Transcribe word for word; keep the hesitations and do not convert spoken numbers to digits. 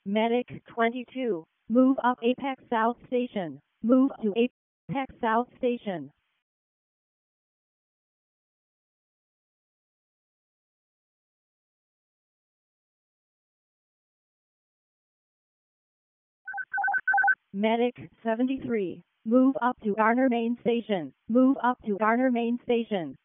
Medic twenty-two. Move up Apex South Station. Move to Apex South Station. Medic seventy-three. Move up to Garner Main Station. Move up to Garner Main Station.